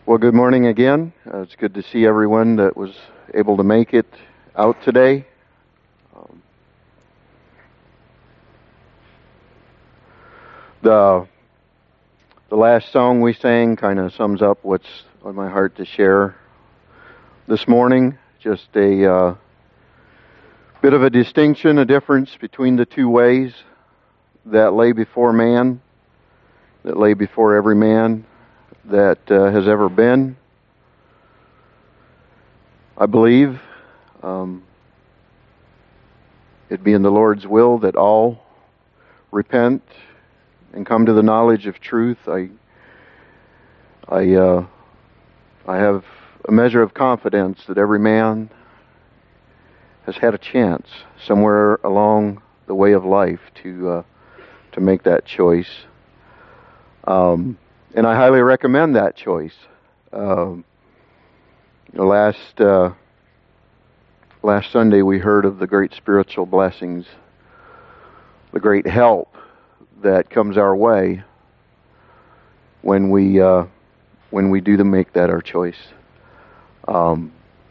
Well, good morning again. It's good to see everyone that was able to make it out today. Um, the last song we sang kind of sums up what's on my heart to share this morning. Just a bit of a distinction, a difference between the two ways that lay before man, that lay before every man that has ever been. I believe it be in the Lord's will that all repent and come to the knowledge of truth. I have a measure of confidence that every man has had a chance somewhere along the way of life to make that choice. And I highly recommend that choice. Last Sunday we heard of the great spiritual blessings, the great help that comes our way when we do make that our choice. And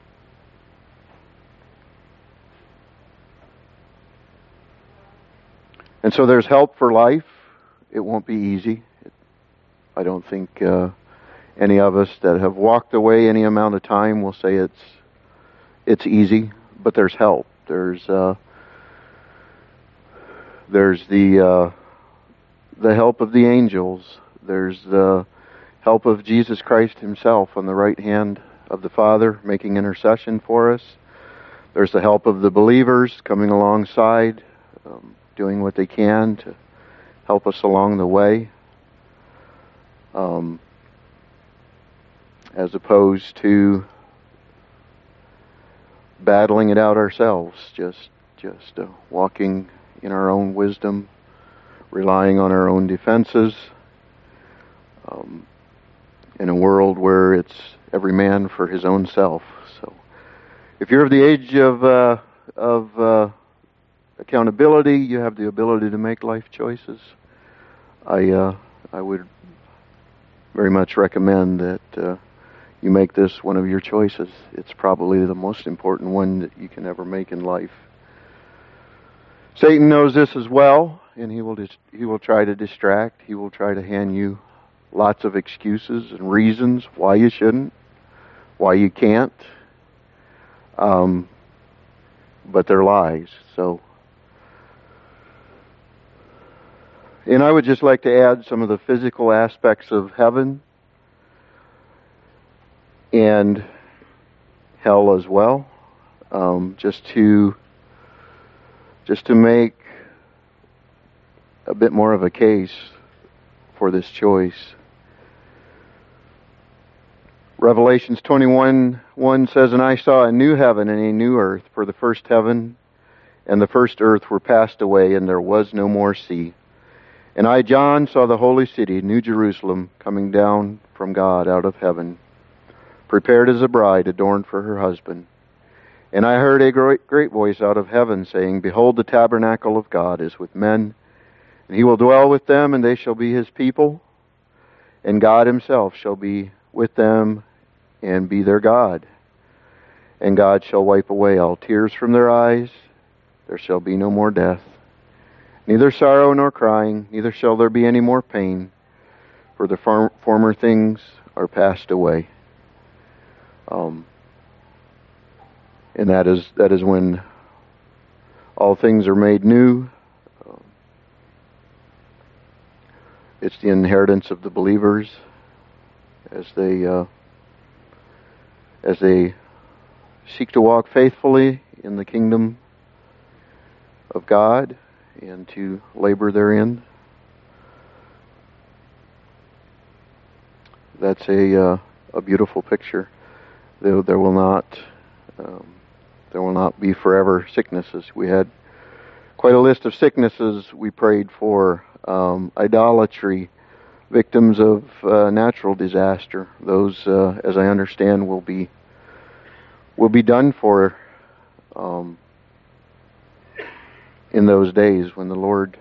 so there's help for life. It won't be easy. I don't think any of us that have walked away any amount of time will say it's easy, but there's help. There's the help of the angels. There's the help of Jesus Christ Himself on the right hand of the Father, making intercession for us. There's the help of the believers coming alongside, doing what they can to help us along the way. As opposed to battling it out ourselves, just walking in our own wisdom, relying on our own defenses, in a world where it's every man for his own self. So, if you're of the age of accountability, you have the ability to make life choices. I would very much recommend that you make this one of your choices. It's probably the most important one that you can ever make in life. Satan knows this as well, and he will try to distract. He will try to hand you lots of excuses and reasons why you shouldn't, why you can't. But they're lies. So, and I would just like to add some of the physical aspects of heaven and hell as well, just to make a bit more of a case for this choice. Revelations 21:1 says, "And I saw a new heaven and a new earth, for the first heaven and the first earth were passed away, and there was no more sea. And I, John, saw the holy city, New Jerusalem, coming down from God out of heaven, prepared as a bride adorned for her husband. And I heard a great voice out of heaven saying, Behold, the tabernacle of God is with men, and He will dwell with them, and they shall be His people, and God Himself shall be with them and be their God. And God shall wipe away all tears from their eyes. There shall be no more death, neither sorrow nor crying, neither shall there be any more pain, for the former things are passed away." And that is when all things are made new. It's the inheritance of the believers as they seek to walk faithfully in the kingdom of God and to labor therein. That's a beautiful picture. There will not be forever sicknesses. We had quite a list of sicknesses we prayed for. Idolatry, victims of natural disaster. Those, as I understand, will be done for in those days when the Lord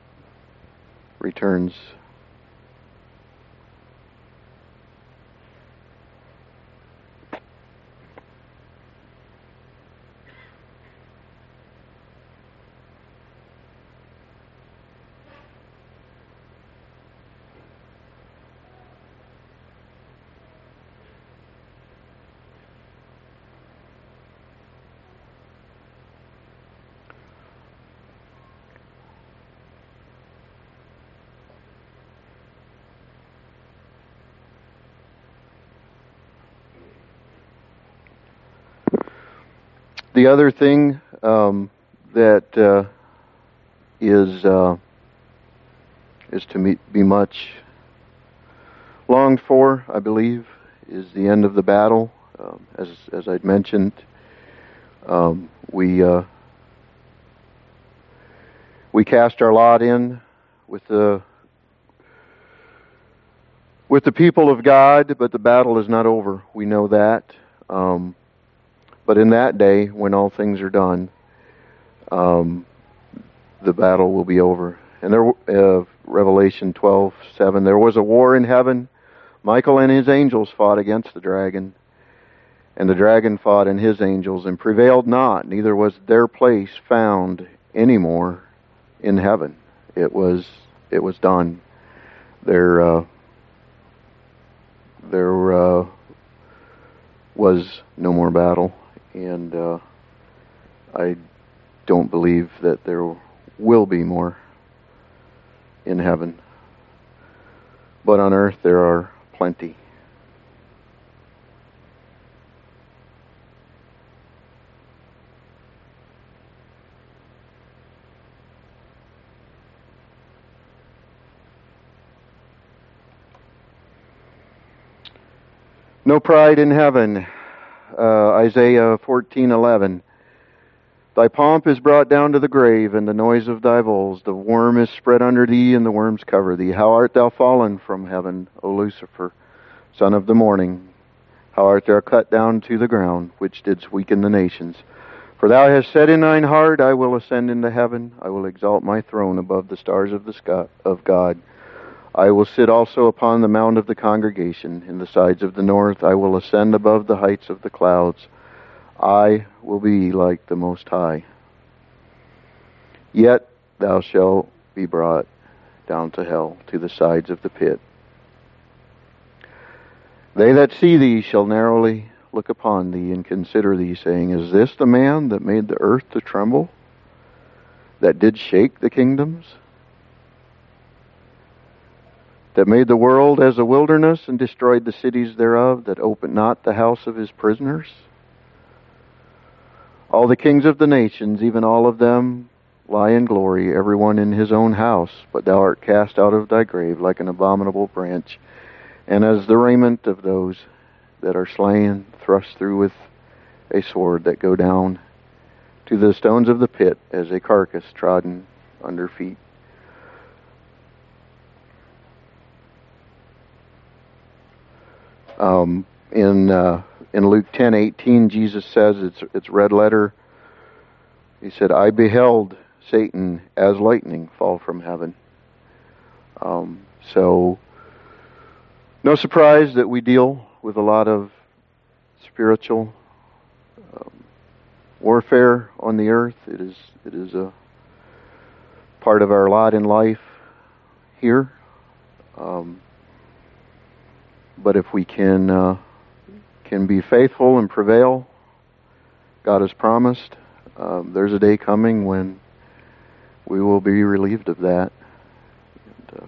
returns. The other thing that is to be much longed for, I believe, is the end of the battle. As I'd mentioned, we cast our lot in with the people of God, but the battle is not over. We know that. But in that day, when all things are done, the battle will be over. And there, Revelation 12:7, there was a war in heaven. Michael and his angels fought against the dragon, and the dragon fought and his angels, and prevailed not, neither was their place found any more in heaven. It was done. There was no more battle, and I don't believe that there will be more in heaven. But on earth there are plenty. No pride in heaven. Isaiah 14:11. Thy pomp is brought down to the grave, and the noise of thy bowls. The worm is spread under thee, and the worms cover thee. How art thou fallen from heaven, O Lucifer, son of the morning? How art thou cut down to the ground, which didst weaken the nations? For thou hast said in thine heart, I will ascend into heaven. I will exalt my throne above the stars of the sky, of God. I will sit also upon the mount of the congregation. In the sides of the north I will ascend above the heights of the clouds. I will be like the Most High. Yet thou shalt be brought down to hell, to the sides of the pit. They that see thee shall narrowly look upon thee and consider thee, saying, Is this the man that made the earth to tremble, that did shake the kingdoms, that made the world as a wilderness and destroyed the cities thereof, that opened not the house of his prisoners? All the kings of the nations, even all of them, lie in glory, every one in his own house. But thou art cast out of thy grave like an abominable branch, and as the raiment of those that are slain, thrust through with a sword, that go down to the stones of the pit, as a carcass trodden under feet. In Luke 10:18, Jesus says, it's red letter. He said, I beheld Satan as lightning fall from heaven. So, no surprise that we deal with a lot of spiritual warfare on the earth. It is a part of our lot in life here. But if we can be faithful and prevail, God has promised, there's a day coming when we will be relieved of that. And,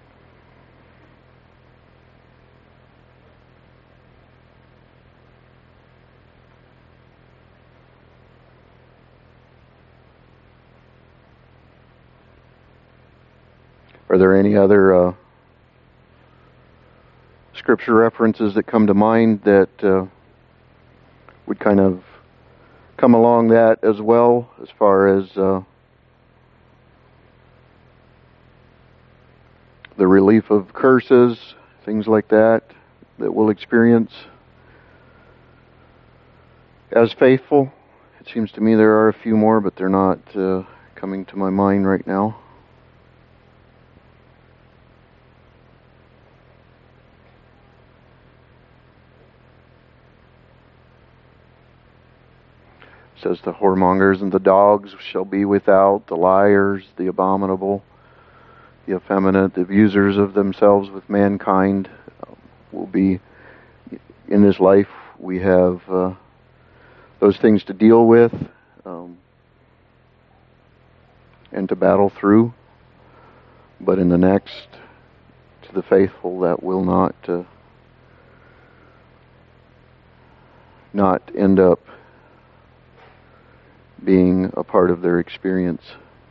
are there any other scripture references that come to mind that would kind of come along that as well, as far as the relief of curses, things like that we'll experience as faithful? It seems to me there are a few more, but they're not coming to my mind right now. It says the whoremongers and the dogs shall be without, the liars, the abominable, the effeminate, the abusers of themselves with mankind will be in this life. We have those things to deal with and to battle through. But in the next, to the faithful, that will not end up being a part of their experience.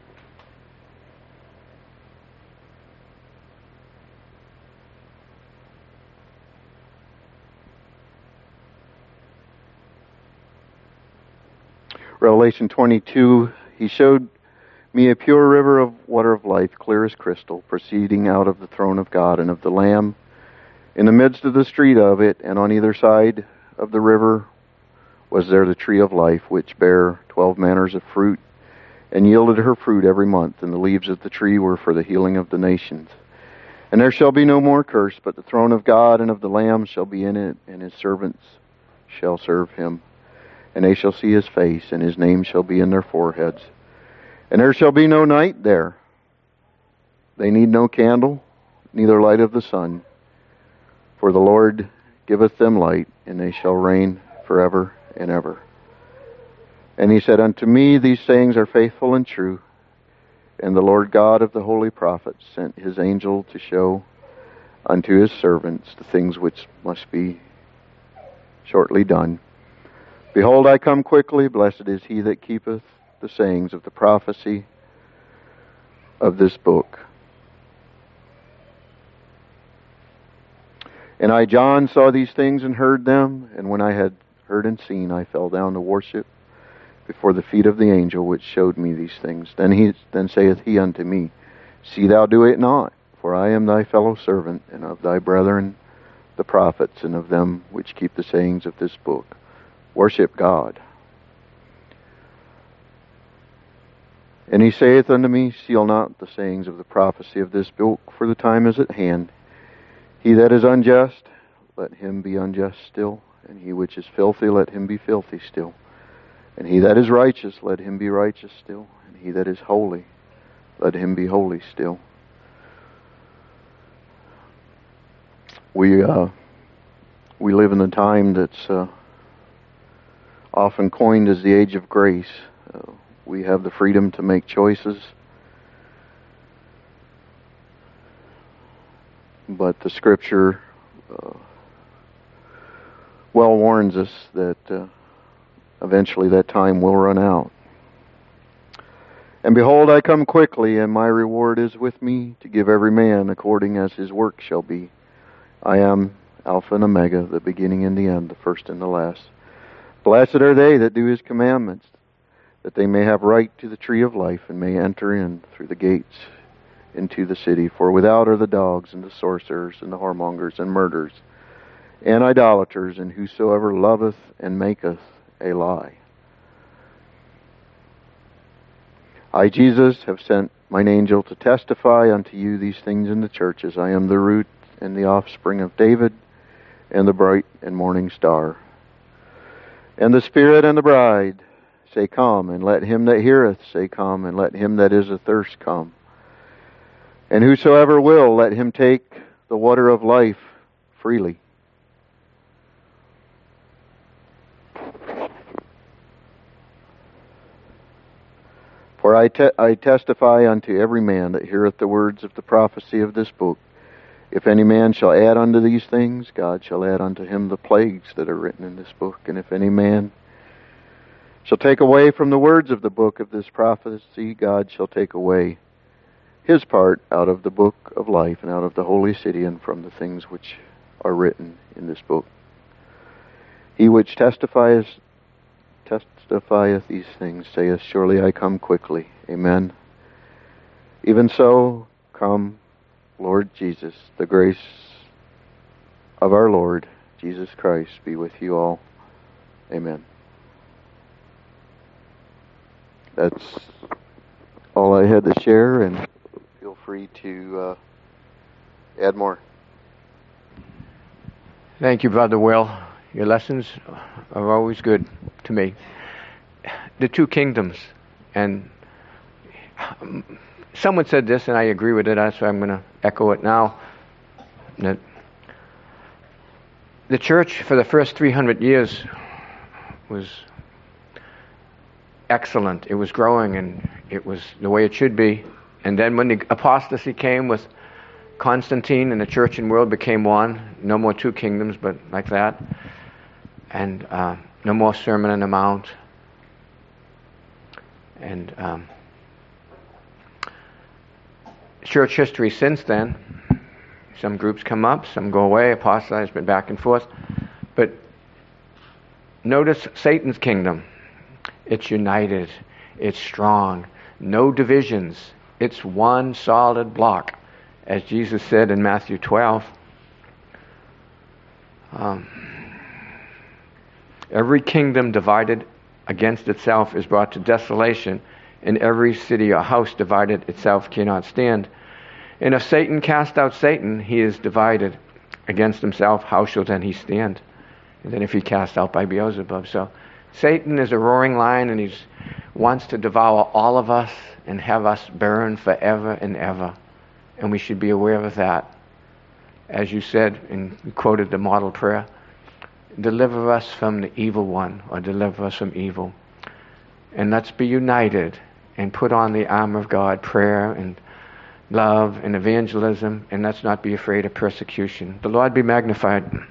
Revelation 22, he showed me a pure river of water of life, clear as crystal, proceeding out of the throne of God and of the Lamb. In the midst of the street of it, and on either side of the river, was there the tree of life, which bare 12 manners of fruit, and yielded her fruit every month, and the leaves of the tree were for the healing of the nations. And there shall be no more curse, but the throne of God and of the Lamb shall be in it, and his servants shall serve him. And they shall see his face, and his name shall be in their foreheads. And there shall be no night there. They need no candle, neither light of the sun. For the Lord giveth them light, and they shall reign forever and ever. And he said unto me, These sayings are faithful and true. And the Lord God of the holy prophets sent his angel to show unto his servants the things which must be shortly done. Behold, I come quickly. Blessed is he that keepeth the sayings of the prophecy of this book. And I, John, saw these things and heard them. And when I had heard and seen, I fell down to worship before the feet of the angel which showed me these things. Then saith he unto me, See thou do it not, for I am thy fellow servant, and of thy brethren the prophets, and of them which keep the sayings of this book. Worship God. And he saith unto me, Seal not the sayings of the prophecy of this book, for the time is at hand. He that is unjust, let him be unjust still, and he which is filthy, let him be filthy still. And he that is righteous, let him be righteous still, and he that is holy, let him be holy still. We live in a time that's often coined as the age of grace. We have the freedom to make choices, but the Scripture well warns us that eventually that time will run out. And behold, I come quickly, and my reward is with me, to give every man according as his work shall be. I am Alpha and Omega, the beginning and the end, the first and the last. Blessed are they that do his commandments, that they may have right to the tree of life, and may enter in through the gates into the city. For without are the dogs, and the sorcerers, and the whoremongers, and murderers, and idolaters, and whosoever loveth and maketh a lie. I, Jesus, have sent mine angel to testify unto you these things in the churches. I am the root and the offspring of David, and the bright and morning star. And the Spirit and the bride say, Come, and let him that heareth say, Come, and let him that is athirst come. And whosoever will, let him take the water of life freely. For I testify unto every man that heareth the words of the prophecy of this book. If any man shall add unto these things, God shall add unto him the plagues that are written in this book. And if any man shall take away from the words of the book of this prophecy, God shall take away his part out of the book of life, and out of the holy city, and from the things which are written in this book. He which testifieth these things saith, Surely I come quickly. Amen. Even so, come, Lord Jesus. The grace of our Lord Jesus Christ be with you all. Amen. That's all I had to share, and feel free to add more. Thank you, Brother Will. Your lessons are always good to me. The two kingdoms, and someone said this, and I agree with it, so I'm going to echo it now, that the church for the first 300 years was excellent. It was growing, and it was the way it should be. And then when the apostasy came with Constantine, and the church and world became one, no more two kingdoms, but like that, and no more Sermon on the Mount. And church history since then, some groups come up, some go away, apostatize, been back and forth. But notice Satan's kingdom. It's united. It's strong. No divisions. It's one solid block. As Jesus said in Matthew 12, every kingdom divided against itself is brought to desolation, and every city or house divided itself cannot stand. And if Satan cast out Satan, he is divided against himself. How shall then he stand? And then if he cast out by Beelzebub. So Satan is a roaring lion, and he wants to devour all of us and have us burn forever and ever. And we should be aware of that. As you said, and you quoted the model prayer, deliver us from the evil one, or deliver us from evil. And let's be united and put on the armor of God, prayer and love and evangelism, and let's not be afraid of persecution. The Lord be magnified.